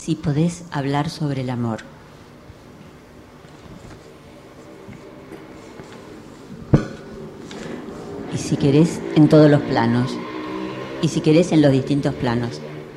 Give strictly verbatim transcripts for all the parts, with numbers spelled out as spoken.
Si podés hablar sobre el amor. Y si querés, en todos los planos. Y si querés, en los distintos planos.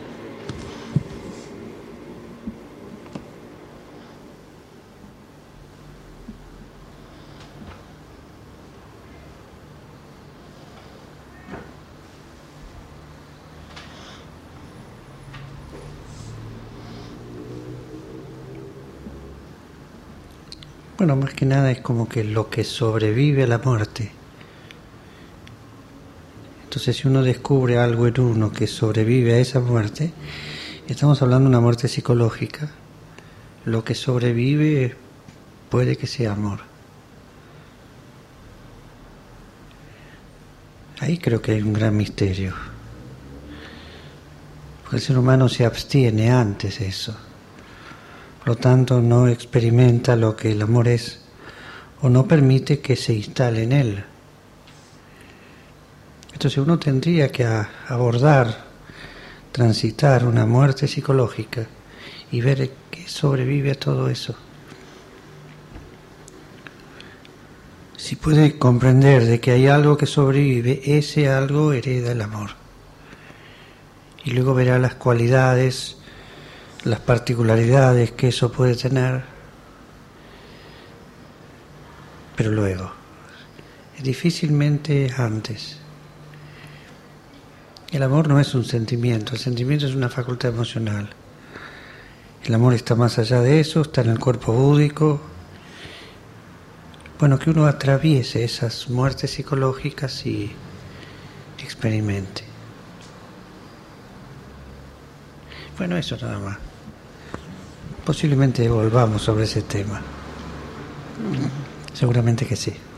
Bueno, más que nada es como que lo que sobrevive a la muerte. Entonces, si uno descubre algo en uno que sobrevive a esa muerte, estamos hablando de una muerte psicológica. Lo que sobrevive puede que sea amor. Ahí creo que hay un gran misterio. Porque el ser humano se abstiene antes de eso. Por lo tanto, no experimenta lo que el amor es, o no permite que se instale en él. Entonces uno tendría que abordar, transitar una muerte psicológica y ver qué sobrevive a todo eso. Si puede comprender de que hay algo que sobrevive, ese algo hereda el amor. Y luego verá las cualidades, las particularidades que eso puede tener, pero luego, difícilmente antes. El amor no es un sentimiento, el sentimiento es una facultad emocional. El amor está más allá de eso, está en el cuerpo búdico. Bueno, que uno atraviese esas muertes psicológicas y experimente. Bueno, eso nada más. Posiblemente volvamos sobre ese tema. Seguramente que sí.